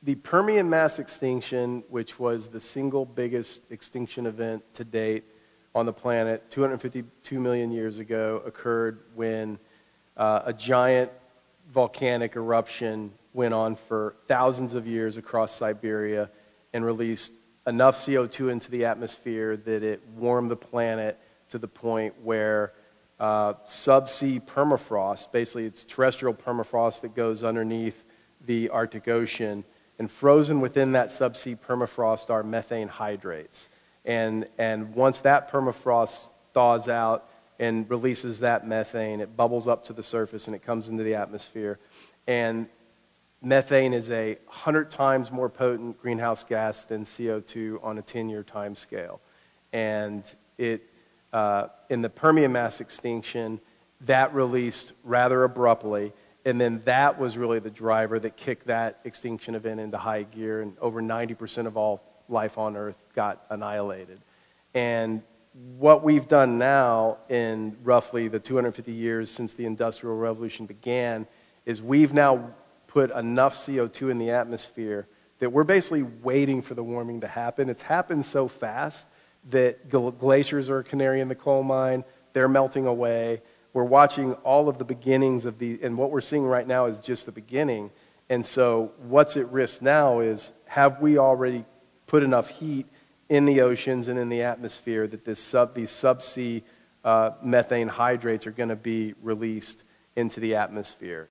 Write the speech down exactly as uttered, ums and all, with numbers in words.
the Permian mass extinction, which was the single biggest extinction event to date on the planet, two hundred fifty-two million years ago, occurred when uh, a giant volcanic eruption went on for thousands of years across Siberia and released enough C O two into the atmosphere that it warmed the planet to the point where uh, subsea permafrost, basically it's terrestrial permafrost that goes underneath the Arctic Ocean, and frozen within that subsea permafrost are methane hydrates. And, and once that permafrost thaws out and releases that methane, it bubbles up to the surface and it comes into the atmosphere. And methane is a hundred times more potent greenhouse gas than C O two on a ten-year time scale. And it, uh, in the Permian mass extinction, that released rather abruptly. And then that was really the driver that kicked that extinction event into high gear, and over ninety percent of all life on Earth got annihilated. And what we've done now in roughly the two hundred fifty years since the Industrial Revolution began is we've now put enough C O two in the atmosphere that we're basically waiting for the warming to happen. It's happened so fast that glaciers are a canary in the coal mine. They're melting away. We're watching all of the beginnings of the, and what we're seeing right now is just the beginning. And so what's at risk now is, have we already put enough heat in the oceans and in the atmosphere that this sub, these subsea uh, methane hydrates are going to be released into the atmosphere?